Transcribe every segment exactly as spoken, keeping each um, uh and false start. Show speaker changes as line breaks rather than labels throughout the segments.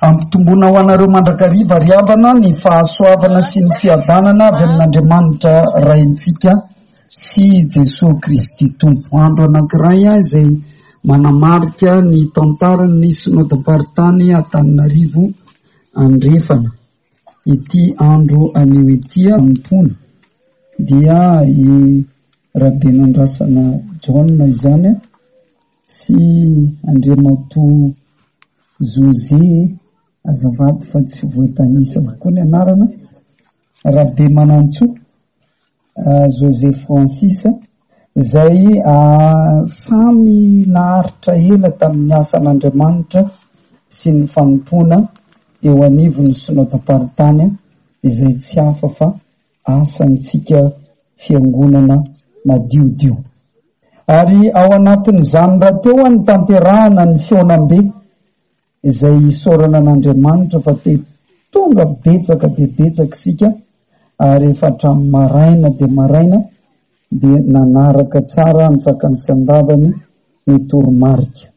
Ampitombona ho anareo mandrakariva ry havana ny fahasoavana sy ny fiadanana avy amin'Andriamanitra raintsika sy Jesosy Kristy tompo. Andro anankiray izay manamarika ny tantarany synodam-paritany Antananarivo andrefana. Ity andro anio ity ampony dia i Rabenandrasana John izany sy Andriamato José azavady fa tsy voatanisa avokoa ny anarana, Rabe Manantso uh, José Francis izay uh, samy naharitra ela tamin'ny asan'Andriamanitra sy ny fanompona eo anivon'ny synodam-paritany izay tsy hafa fa asantsika fiangonana madiodio. Ary ao anatin'izany raha teo ny tanterahana ny feonam-be izay isaorana an'Andriamanitra fa te tonga betsaka de betsaka sika, ary efa hatramin'ny maraina de maraina de nanaraka tsara antsakany sy andavany ny toromarika.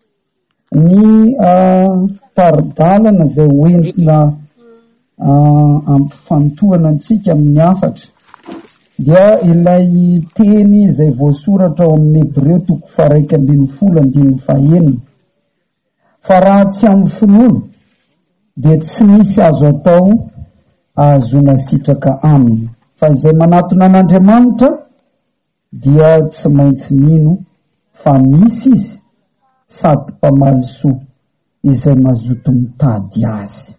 Ny uh, taridalana izay hoentina uh, ampifantohana antsika amin'ny hafatra dia ilay teny izay voasoratra ao amin'ny Hebreo toko faraika ambin'ny folo andin'ny fahaenina. Fa raha tsy amin'ny finoana dia tsy misy azo atao ahazona sitraka aminy. Fa izay manatona an'Andriamanitra dia tsy maintsy mino fa misy izy sady mpamaly soa izay mazoto mitady azy.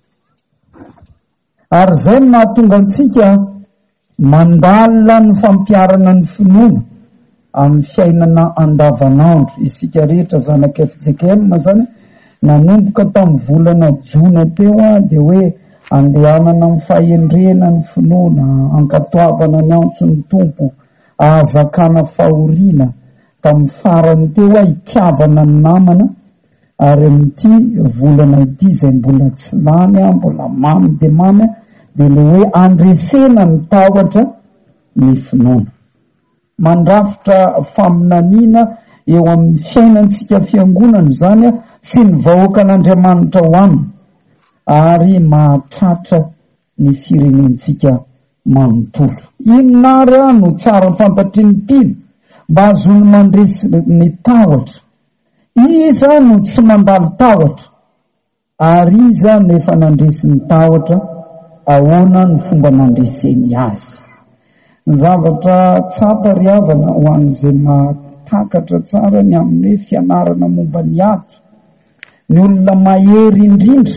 Ary izay no mahatonga antsika mandalina ny fampiarana ny finoana amin'ny fiainana andavanandro. Isika rehetra zanaka F J K M zany nanomboka tamin'ny volana jona teo dia hoe andehanana amin'ny fahendrena ny finoana, ankatoavana ny antson'ny tompo, ahazakana fahoriana. Tamin'ny farany teo hitiavana ny namana, ary amin'ity volana ity izay mbola tsy lany, mbola mamy de mamy dia le hoe andresena ny tahotra ny finoana. Mandrafitra faminaniana eo amin'ny fiainantsika fiangonana zany sy ny vahoaka an'Andriamanitra ho aminy, ary mahatratra ny firenentsika manontolo. Inona ary no tsara fantatry ny mpino mba azony mandresy ny tahotra? Iza no tsy mandalo tahotra? Ary iza nefa nandresy ny tahotra? Ahoana ny fomba nandreseny azy? Zavatra tsapa ry havana ho an'izay mahatakatra tsara ny amin'ny fianarana momba ny ady. Ny olona mahery indrindra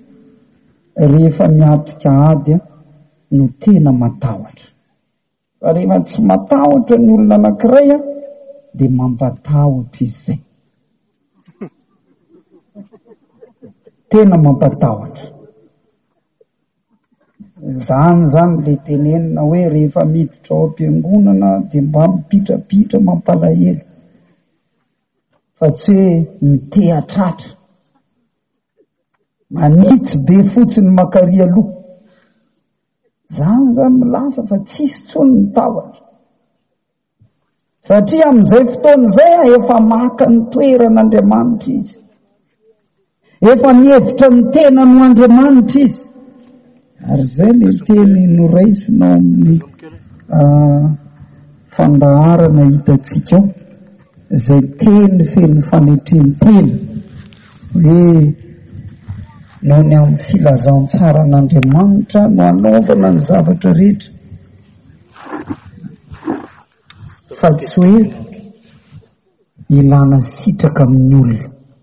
rehefa miatrika ady no tena matahotra. Fa rehefa tsy matahotra ny olona anankiray dia mampatahotra izay. Tena mampatahotra. Zany zany le tenenina hoe rehefa miditra ao am-piangonana dia mba mipitrapitra mampalahelo, fa tsy hoe mitehatratra manitsy be fotsiny makaria loha. Zany zany milaza fa tsisy tsony ny tahotra, satria amin'izay fotoana izay efa maka ny toeran'Andriamanitra izy, efa mihevitra ny tena no Andriamanitra izy. Ary izay le teny noraisina amin'ny uh, fandaharana hitantsika ao, izay teny feno fanetrenteny hoe noho ny amin'ny filazantsara an'Andriamanitra no anaovana ny zavatra rehetra, fa tsy hoe ilana sitraka amin'ny olona.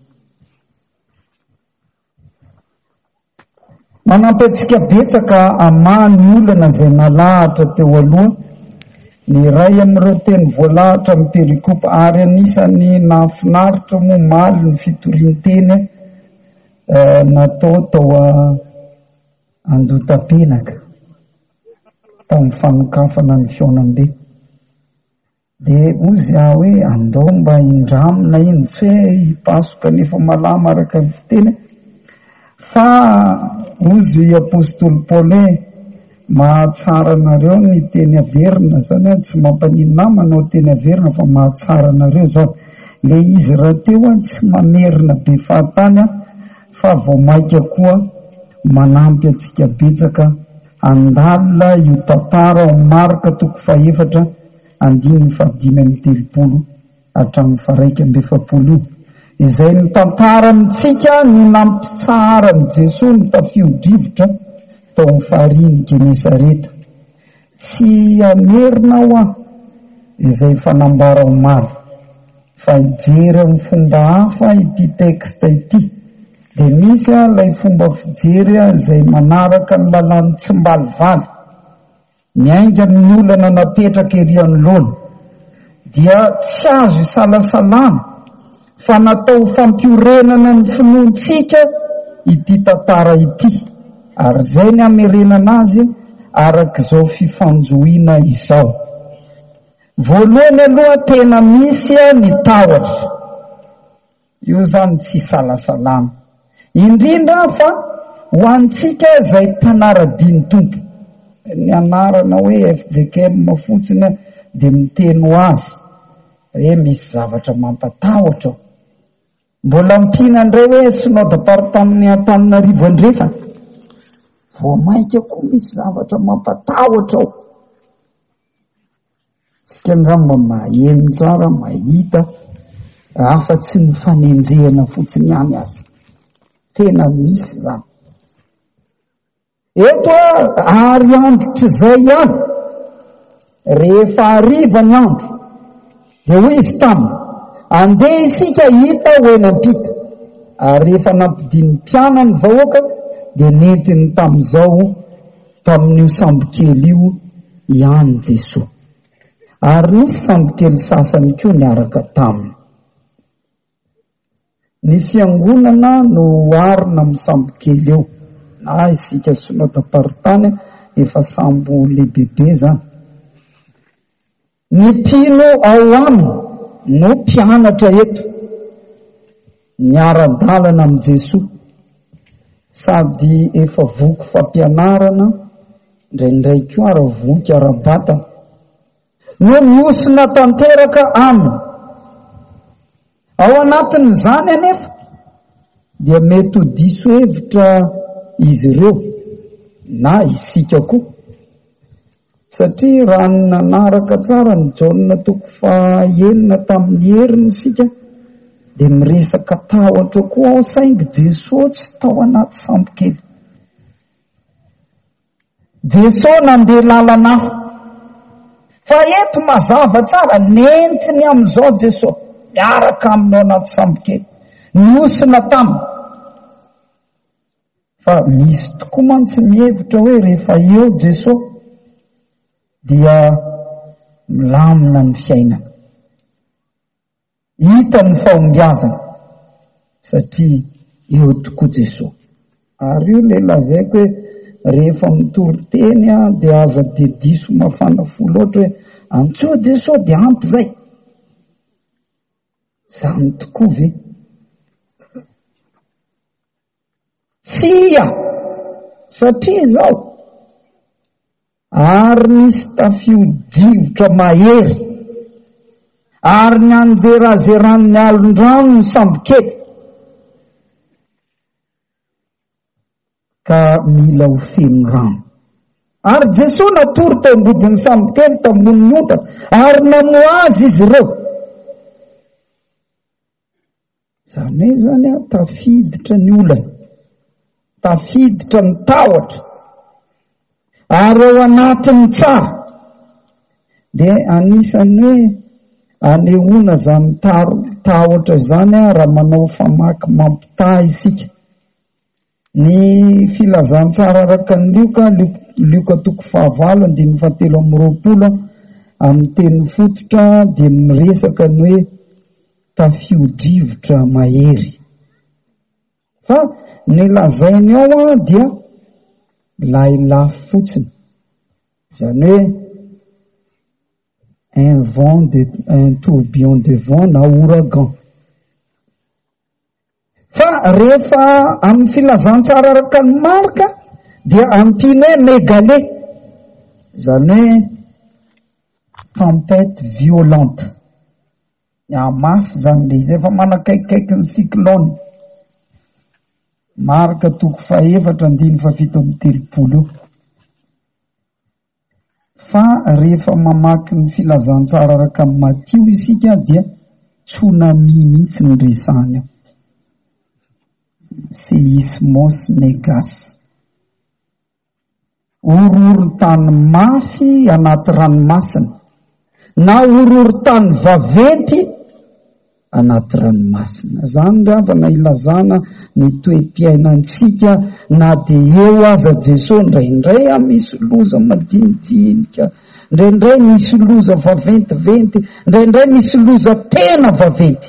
Manampy antsika betsaka amany olana izay nalahatra teo aloha ny iray amin'ireo teny voalahatra amin'ny perikopa, ary anisany nahafinaritra moa maly ny fitorinteny uh, natao tao uh, Andotapenaka tamin'ny fanokafana ny feonam-be. Dia ozy ah hoe andao mba indramina iny, tsy hoe hipasoka nefa malama araka ny fiteny, fa ozy i apôstôly Paule mahatsara anareo ny teny averina zany, tsy mampanina manao teny averina fa mahatsara anareo zao. Le izy raha teo tsy mamerina be fahatany fa vao maika koa manampy atsika betsaka andalina io tantara ho marika toko faefatra andimy fadimy amin'ny telopolo hatramin'ny faraika amby efapolo izay ny tantara mitsika ny nampitsara ny Jesosy ny tafio-drivotra tao amin'ny fahariany Genesareta. Tsy amerina ho aho izay fanambara ho maro fa hijery amin'ny fomba hafa ity teksta ity dia misy ilay fomba fijery izay manaraka ny lalàny tsy mbalivaly miainga amin'ny olana napetraka ery anoloana dia tsy azo isalasalana fa natao fampiorenana ny finoantsika ity tantara ity ary zay ny amerenana azy arak'izao fifanjoina izao. Voalohany aloha tena misy ny tahotra, io zany tsy salasalana indrindra fa ho antsika izay mpanara-diny tompo. Ny anarana hoe F J K M fotsiny dia miteny ho azy hoe misy zavatra mampatahotra. Mbola mpina indray hoe synodam-paritany Antananarivo andrefa vao maika koa misy zavatra mampatahotra ao. Tsika ngamba maheno tsara mahita hafa tsy ny fanenjehana fotsiny ihany azy, tena misy zany. Eto ary androtry zay ihany rehefa hariva ny andro dia hoy izy taminy andeha isika hita ho eny ampita, ary rehefa nampidiny mpiana ny vahoaka dia nentiny tamin'izao tamin'io sambokely io ihany Jesosy, ary nisy sambokely sasany koa niaraka taminy. Ny fiangonana no arina amin'ny sambokely eo, na isika synodam-paritany efa sambo lehibehibe zany. Ny mpino ao aminy no mpianatra eto niara-dalana amin'ny Jesosy, sady efa voky fampianarana indraindray koa ara voky ara-bata no miosina tanteraka aminy. Ao anatin'izany anefa dia mety ho diso hevitra izy ireo na isika koa, satria raha ny nanaraka tsara ny Jaona toko fahaenina tamin'ny heriny isika dia miresaka tahotra koa ao saingy Jesosy tsy tao anaty sambokely. Jesosy nandeha lalana hafa, fa eto mazava tsara nentiny amin'izao Jesosy miaraka aminao anaty sambokely niosina taminy. Fa misy tokoa mantsy mihevitra hoe rehefa eo Jesosy dia milamina ny fiainana, hita ny fahombiazana satria eo tokoa Jesosy. Ary io le lazaiko hoe rehefa mitory teny dia aza dia diso mafana folo ohatra hoe antsoa Jesosy dia ampy zay. Zany tokoa ve? Tsia, satria zao ary nisy tafio-drivotra mahery ary ny anjerazerany alondrano ny sambokely ka mila ho feno rano. Ary Jesosy natory tao ambodin'ny sambokely tao amboniny ontana ary namoa azy izy ireo. Zany hoe zany a tafiditra ny olana, tafiditra ny tahotra ary ao anatiny tsara dia anisany hoe anehoana zany tahotra zany raha manao famaky mampitahy isika. Ny filazantsara araka ny Lioka, Lioka toko fahavalo andininy fahatelo amby roapolo amin'ny teny fototra dia miresaka ny hoe tafio-drivotra mahery. Fa ny lazainy ao dia lailahy fotsiny, zany hoe un vent de un tourbillon de vent na ouragan. Fa rehefa amin'ny filazantsara araka ny marika dia ampiny hoe mégale, zany hoe tempête violente. Ya mafy zany le izy efa manakaikikaiky ny cyclone. Marika toko faefatra andiny fa fito amin'ny telopolo eo. Fa rehefa mamaky ny filazantsara araka amin'ny Matio isika dia tsunami mihitsy ny resahany eo. Seismos megas. Ororon-tany mafy anaty ranomasina na ororon-tany vaventy anaty ranomasina. Zany ravana ilazana ny toe-piainantsika na de eo aza Jesosy indraindray a misy loza madinidinika, indraindray misy loza vaventiventy, indraindray misy loza tena vaventy.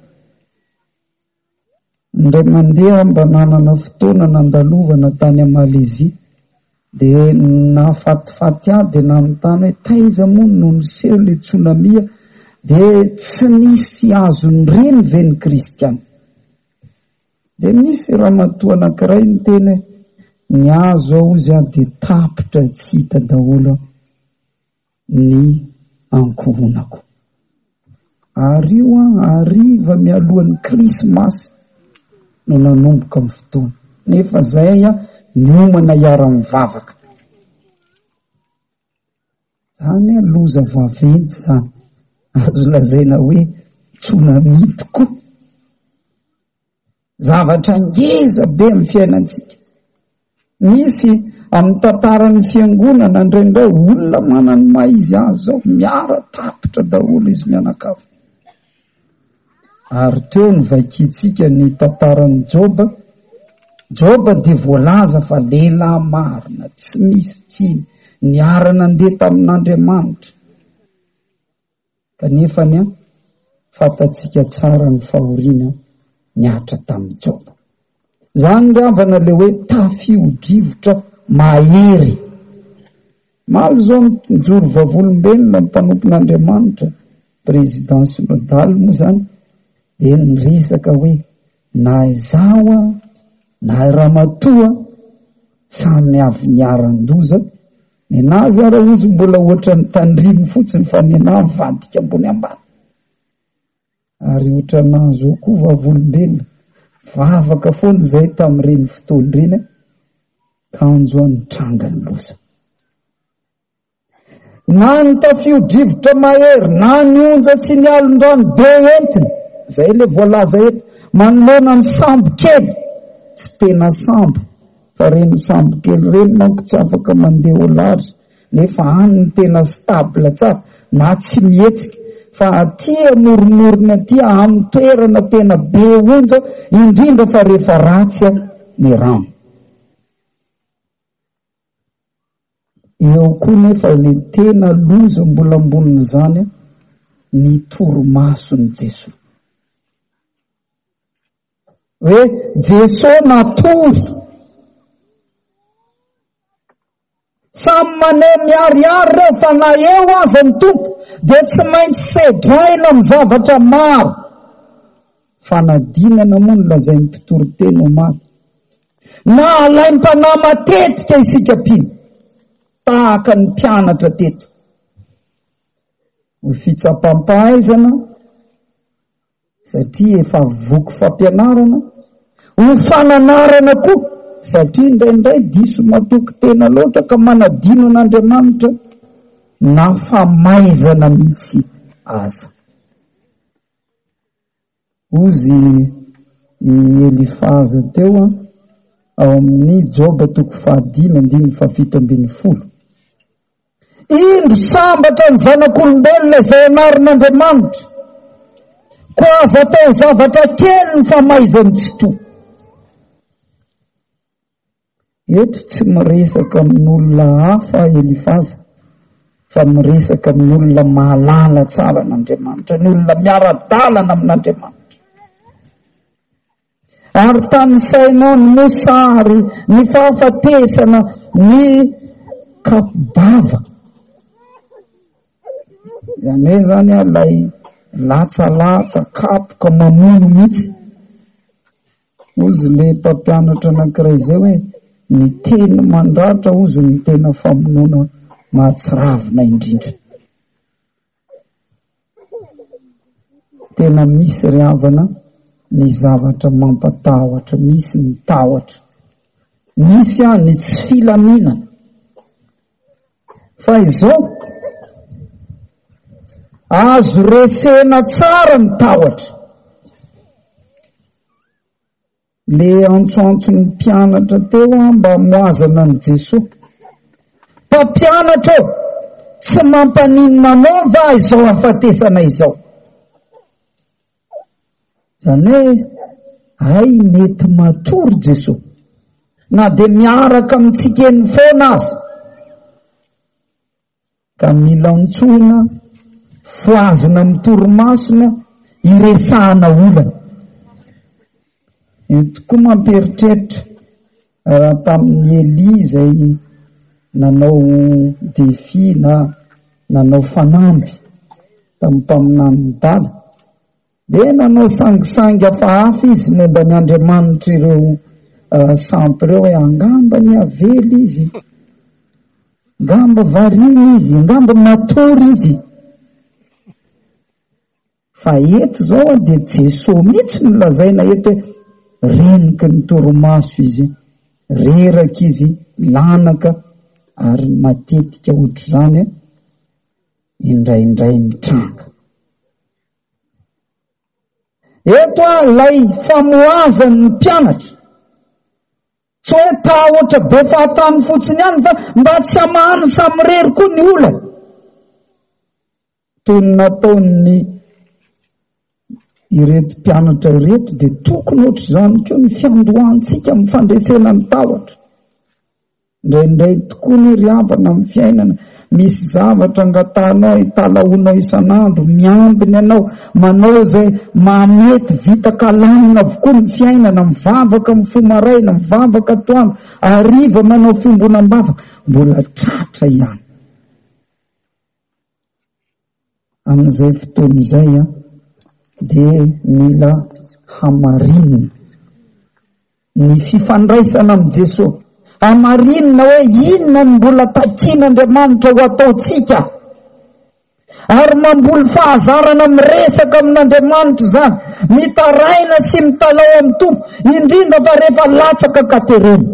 Indray mandeha mba nanana fotoana nandalovana tany a Malaisie de nafatifaty ahy de nanontany hoe taiza moa no niseho le tsunamia de tsy nisy azony reny ve ny kristiana. De misy ramatoa anankiray ny teny ny azo ao izy a de tapitra tsy hita daholo ny ankohonako. Ary io a ariva mialohan'ny krismasy no nanomboka amin'ny fotoana. Nefa zay a niomana iara-mivavaka. Zany a loza vaventy zany. Azo lazaina hoe tsunami tokoa. Zavatra ngeza be amin'ny fiainantsika. Misy amin'ny tantaran'ny fiangonana indraindray olona manany maha izy azy zao miara tapitra daholo izy mianakavy. Ary teo ny vakitsika ny tantaran'ny Joba. Joba dia voalaza fa lehilahy marina tsy misy tsiny niarana andeha tamin'Andriamanitra. Kanefa ny a fatatsika tsara ny fahoriana niatra tamin'ny Joba. Zany ravana le hoe tafio-drivotra mahery. Malo zao mijoro vavolombelona ny mpanompon'Andriamanitra, président synodal moa zany, de niresaka hoe na izao a na ramatoa samy avy niaran-doza. Nenazy ara ozy mbola oatra ny tandrimo fotsiny fa nena mivadika ambony ambany. Ary oatra nazo koa vavolombelona vavaka foana zay tamin'ireny fotoana ireny kanjo any tranga ny loza. Na ny tafio-drivotra mahery na ny onja sy ny alon-drano be entiny, zay le voalaza eto, manoloana ny sambo kely, tsy tena sambo fa reny sambo kely reny manko tsy afaka mandeha ho lary, nefa any ny tena stable tsara na tsy mihetsika. Fa aty amoron'orina aty amin'ny toerana tena be onja, indrindra fa rehefa ratsy ny rano. Eo koa nefa le tena loza mbola amboniny zany ny toromason'i Jesosy. Hoe Jesosy natory samy maneho miariary reo fa na eo aza ny tompo de tsy maintsy sedraina amin'ny zavatra maro. Fanadinana moa ny lazain'ny mpitory-teny ho maro. Na alaim-panahy matetika isika pino tahaka ny mpianatra teto. Ho fitsapam-pahaizana satria efa voky fampianarana, ho fananarana koa satria indraindray diso matoky tena loatra ka manadino an'Andriamanitra na famaizana mihitsy aza. Ozy i Elifaza teo ao amin'ny Joba toko fahadimy andiny fafito ambin'ny folo. Indro sambatra ny zanak'olombelona izay anarin'Andriamanitra, ko aza atao zavatra kely ny famaizany tsy toa. Eto tsy miresaka amin'olona hafa Elifaza, fa miresaka amin'olona mahalala tsara an'Andriamanitra, ny olona miara-dalana amin'Andriamanitra. Ary tany sainao ny mosary, ny fahafatesana, ny kapobava. Zany hoe zany alay latsalatsa kapoka mamono mihitsy. Ozy le mpampianatra anankiray zay hoe ny teny mandratra ozy ny tena famonoana mahatsiravina indrindra. Tena misy ry havana ny zavatra mampatahotra, misy ny tahotra, misy a ny tsy filaminana. Fa izao azo resena tsara ny tahotra. Le antsoantson'ny mpianatra teo a mba moazana ny Jesosy. Mpampianatra tsy mampaninona anao va izao afatesana izao? Zany hoe ay mety matory Jesosy, na de miaraka amintsikeny foana azy, ka mila ontsona foazina amin'ny torimasona iresahana olana. Io tokoa mamperitreritra raha tamin'ny Eli zay nanao defi na nanao fanamby tamin'ny mpaminan'ny dala, de nanao sangisangy hafahafa izy momba ny Andriamanitra ireo uh, sampy ireo hoe angamba ny avely izy, angamba variny izy, angamba matory izy. Fa eto zao de Jesosy mihitsy no lazaina eto hoe reniky ny torimaso izy, reraky izy, lanaka, ary matetika ohatry zany indraindray mitranga. Eto a lay famoazany ny mpianatra, tsy hoe tahotra be fahatany fotsiny ihany fa mba tsy hamahany samy rery koa ny olana, toy ny nataony ireto mpianatra ireto. De tokony ohatry zany koa ny fiandohantsika amin'ny fandresena ny tahotra. Indraindray tokoa ny ry havana amin'ny fiainana, misy zavatra angatanao hitalaonao isan'andro, miambiny ianao, manao zay mamety vita kalamina avokoa ny fiainana, mivavaka amin'ny fomaraina, mivavaka atoandro, ariva manao fimbonam-bavaka, mbola tratra ihany. Amin'izay fotoana izay a de mila hamarinina ny fifandraisana amin'ny Jesosy. Hamarinina hoe inona ny mbola takian'Andriamanitra ho ataotsika, ary mamboly fahazarana miresaka amin'Andriamanitra zany, mitaraina sy mitalao amin'ny tompo, indrindra fa rehefa latsaka katerena.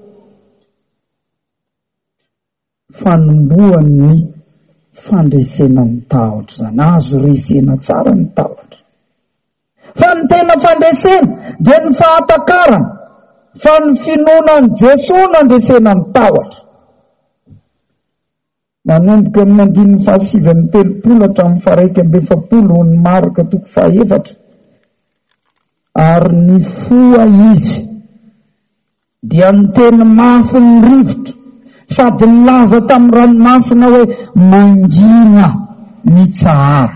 Fanombohan'ny fandresena ny tahotra zany, azo resena tsara ny tahotra. Fa ny tena fandresena de ny fahatakarana, fa ny finonan' Jesosy nandresena ny tahotra. Manomboka amin'ny andininy fahasivy amin'ny telopolo hatramin'ny faharaika amby efapolo ny marika toko fahaefatra. Ary ny foa izy dia ny teny mafy ny rivotra, sady nilaza tamin'ny ranomasina hoe mangina mitsahara.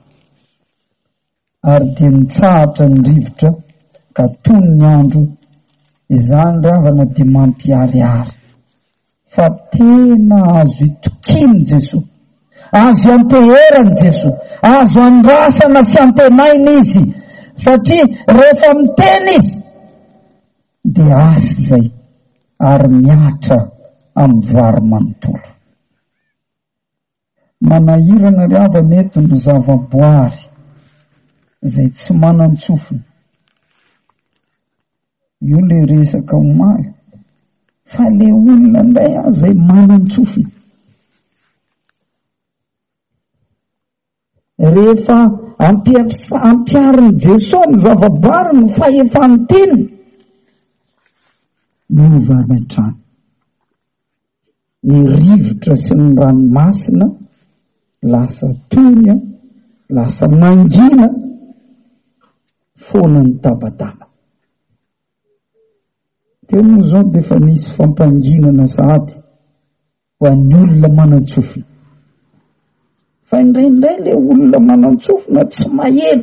Ary dia nitsahatra ny rivotra ka tony ny andro, izany ravana dia mampiariary. Fa tena azo itokiny Jesosy, azo anteherany Jesosy, azo andrasana sy antenaina izy, satria rehefa miteny izy dia asy zay ary miatra amin'ny vary manontolo. Manahirana ry havana eto ny zavaboary zay tsy manan-tsofina. Io le resaka omaly, fa le olona ndray a zay manan-tsofina. Rehefa ampiariny Jesosy ny zavaboary ny fahefany teny, miova hatrany. Ny rivotra sy ny ranomasina lasa tonya, lasa mangina, foana ny tabataba. Teo moa zao de fa nisy fampanginana sahady ho an'ny olona manan-tsofina. Fa indraindray le olona manan-tsofina tsy maheno,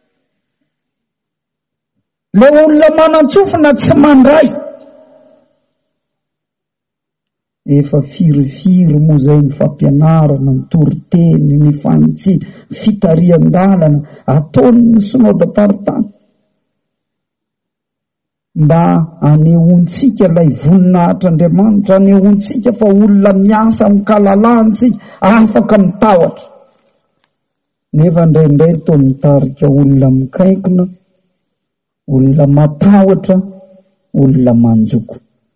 le olona manan-tsofina tsy mandray. Efa firifiry moa zay ny fampianarana, ny toriteny, ny fanitsy, fitarian-dalana ataon'ny synodam-paritany mba anehoantsika lay voninahitr'Andriamanitra, anehoantsika fa olona miasa mikalalahnsika, afaka mitahotra. Nefa indraindray toa mitarika olona mikaikina olona matahotra, olona manjoko.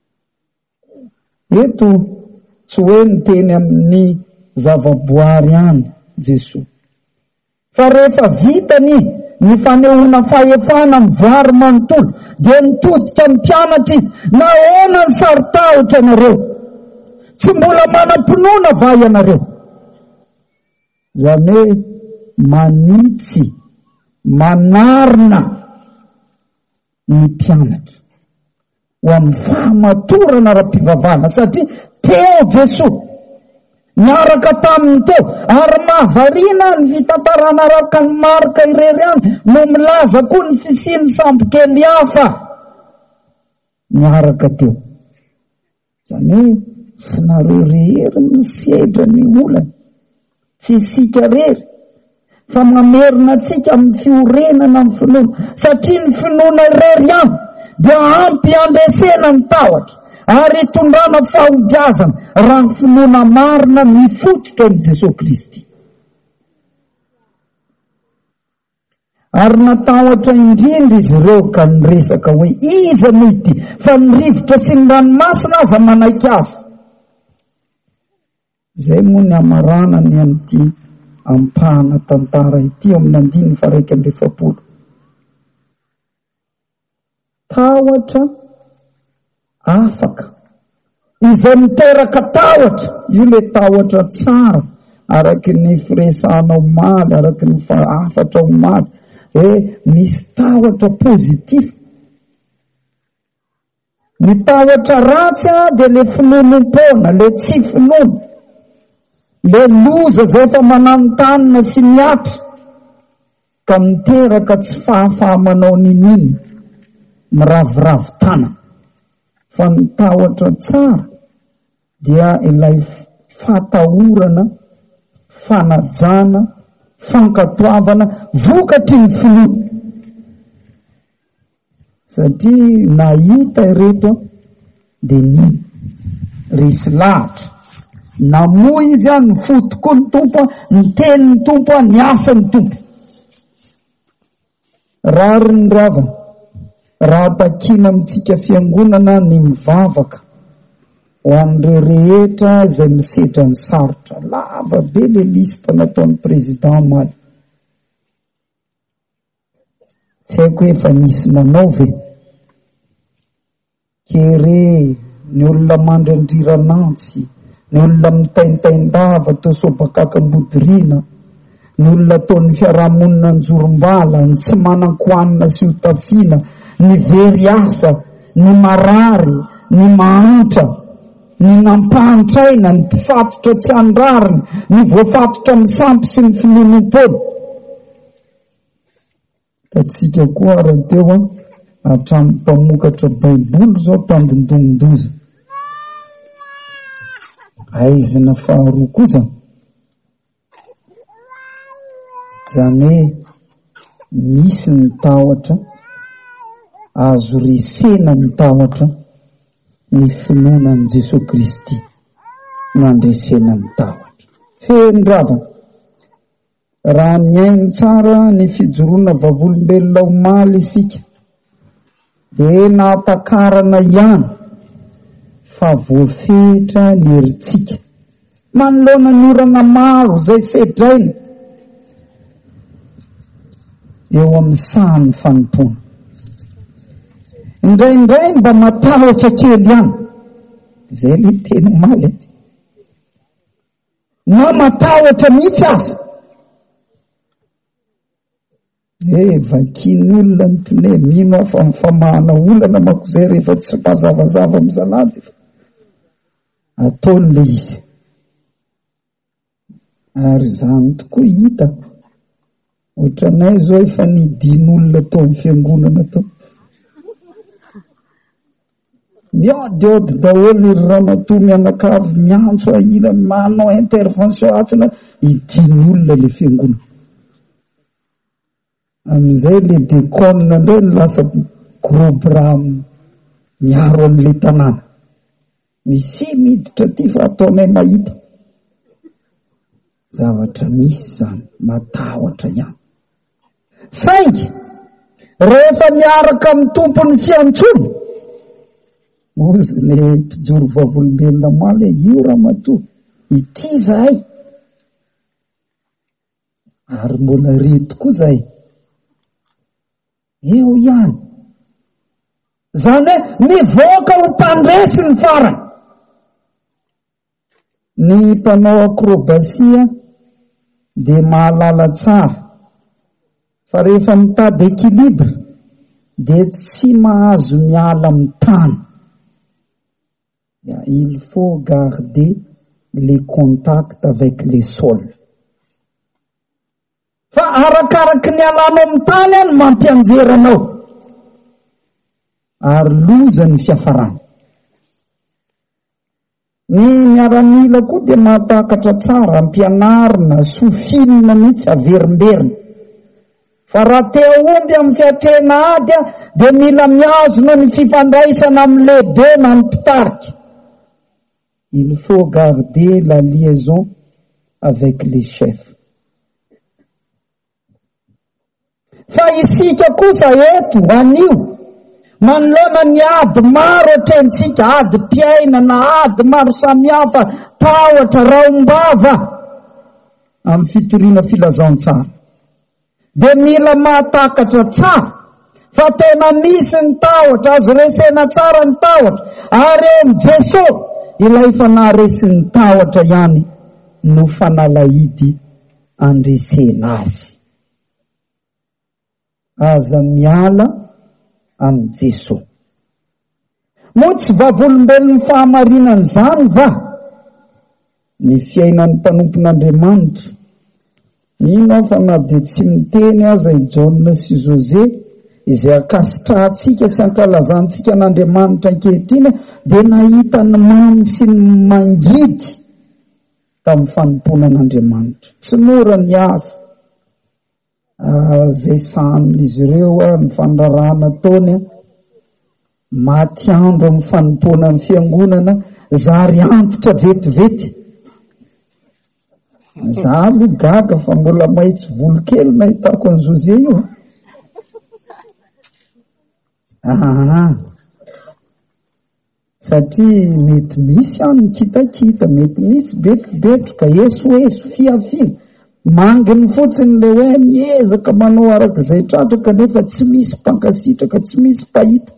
Eto tsy hoe ny teny amin'ny zavaboary any Jesoa, fa rehefa vitany ny fanehoana fahefana ny voary manontolo dia nitodika ny mpianatra izy, nahoana ny saritahotra nareo? Tsy mbola manam-pinoana va ianareo? Zany hoe manitsy, manarina ny mpianatra ho amin'ny fahamatorana ara-pivavahana, satria teo Jesoa niaraka taminy teo, ary mahavariana ny fitantarana araka ny marika irery any no milaza koa ny fisiany sambo kely hafa niaraka teo. Zany hoe tsy nareo rehery misedra ny olana, tsy isika rery, fa mamerina atsika amin'ny fiorenana amin'ny finoana, satria ny finoana irery any dia ampy andresena ny tahotra ary itondrana fahombiazana raha ny finoana marina mifototra amin'ny Jesosy Kristy. Ary natahotra indrindra izy ireo ka niresaka hoe iza moa ity, fa ny rivotra sy ny ranomasina aza manaiky azy. Zay moa ny amarana ny amin'ity ampahana tantara ity amin'ny andiny fa raika amby efapolo. Tahotra afaka izay miteraka tahotra, io le tahotra tsara araky ny firesahana omaly, araky ny afatra omaly, hoe misy tahotra pozitif. Ny tahotra ratsy dia le finonom-pona, le tsy finono, le loza zay fa mananotanina sy miatra ka miteraka tsy fahafahamanao nininy miraviravy tana. Fa ny tahotra tsara dia ilay fatahorana, fanajana, fankatoavana vokatry ny finoana. Satria nahita ireto dia niny risy lahatra, namoa izy any, ny fotoko ny tompo, ny teny ny tompo, ny asa ny tompo. Rary ny ravana, raha takina amintsika fiangonana ny mivavaka ho an'ireo rehetra izay misedra ny sarotra. Lava be le lista nataon'ny président maly. Tsy haiko hoe efa nisy nanao ve? Kere ny olona mandrandriranantsy, ny olona mitaintaindava teo sobakakam-bodorina, ny olona taon'ny fiarahamonina anjorom-bala, ny tsy manan-koanina sy hotafiana, ny very asa, ny marary, ny mahantra, ny nampantraina, ny mpifatotra tsy andrariny, ny voafatotra misampy sy ny finonom-pona. Tatsika koa raha teo hatramin'ny mpamokatra baiboly zao mpandindondoza. Aizina faharoa kosa, zany hoe misy ny tahotra, azo resena ny tahotra, ny finoanan' Jesosy Kristy no andresena ny tahotra. Feno ravana, raha miaino tsara ny fijoroana vavolombelona omaly isika, dia nahatakarana ihany fa voafetra ny herintsika manoloana ny orana maro zay sedraina eo amin'ny sahan'ny fanompona. Indraindray mba matahotra kely ihany, zay le teny omaly, na matahotra mihitsy aza. E vakin'olona ny mpine, mino afa mifamahana olana mako zay rehefa tsy mazavazava mizalady, ataony le izy. Ary zany tokoa hita, ohatranay zao efa nidin'olona tao amin'ny fiangonana tao, miodiody daholo ry ramatoa mianakavy miantso ahila manao intervention atsina, idin'olona le fiangonana. Amin'izay le deconne ndray ny lasa groupe raha miaro amin'le tanàna. Misy miditra ty fa ataonay mahita. Zavatra misy zany, matahotra ihany. Saingy rehefa miaraka amin'ny tompony fiantsoana ozy le mpijoro vavolombelona moaly io raha matoa ity zahay ary mbola reto koa zahay eo ihany zany hoe mivoaka ho mpandresy ny farany. Ny mpanao akrobasia de mahalala tsara fa rehefa mitady équilibre de tsy mahazo miala amin'ny tany. Il faut garder les contacts avec les sols. Fa arakaraky ny alanao amin'ny tany any mampianjeranao ary loza ny fiafarana. Ny miaramila koa dia mahatakatra tsara ampianarina sofinina mihitsy averimberina. Fa raha te omby amin'ny fiatrena ady a dia mila miazona ny fifandraisana amin'ny lehibe na ny mpitarika. Il faut garder la liaison avec les chefs. Fa isika kosa eto anio manoloana ny ady maro atrentsika, ady mpiaina na ady maro samihafa tahotra raombava amin'ny fitoriana filazantsara. De mila mahatakatra tsara fa tena misy ny tahotra azo resena tsara ny tahotra ary eo amin'ny Jesosy ilay fanahresy ny tahotra ihany no fanalahidy andresena azy. Aza miala amin'ny Jesosy. Moa tsy vavolombelon'ny fahamarinany zany va ny fiainan'ny mpanompon'Andriamanitra. Ino aho fa na de tsy miteny aza i John sy José izay akasitrahantsika sy ankalazantsika n'Andriamanitra ankehitriny de nahita ny mamy sy ny mangidy tamin'ny fanomponan'Andriamanitra. Tsy mora ny asa zay samin'izy ireo ny fandrarana taony maty andro amin'ny fanompona amin'ny fiangonana zary antitra vetivety. Za alo gaga fa mbola mahitsy volo kely nahitako an José io. Ah, satria mety misy any kitakita, mety misy betrobetroka, eso-eso, fiafia. Manginy fotsiny le hoe miezaka manao arak'izay tratra kanefa tsy misy mpankasitraka, tsy misy pahita.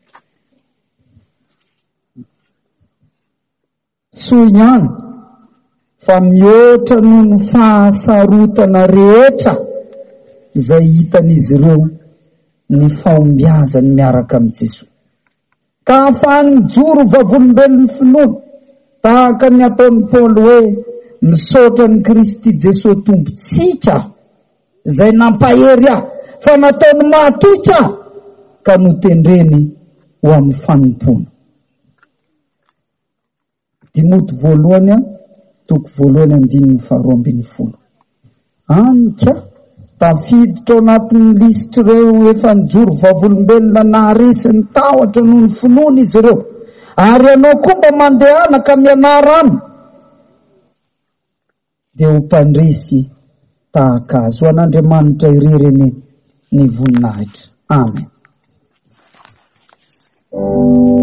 So ihany fa mihoatra noho ny fahasarotana rehetra izay hitan'izy ireo ny fahombiazany miaraka amin'ny Jesosy. Ka ahafahany mijoro vavolombelon'ny finoana tahaka ny ataon'ny Paoly hoe misaotra ny Kristy Jesosy tompontsika izay nampahery aho fa nataony mahatoky aho ka notendreny ho amin'ny fanompona. Timoty voalohany toko voalohany andininy faharoa ambin'ny folo. Anika tafiditra ao anatin'ny lisitra ireo efa nijoro vavolombelona naharesy ny tahotra noho ny finoana izy ireo. Ary ianao koa mba mandehana ka mianara aminy dia ho mpandresy tahaka azy. Ho an'Andriamanitra irereny ny voninahitra. Amen.